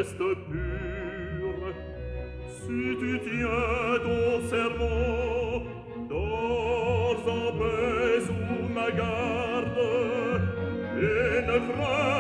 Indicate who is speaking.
Speaker 1: reste pure. Si tu tiens ton serment, dors en paix sous ma garde, et ne crains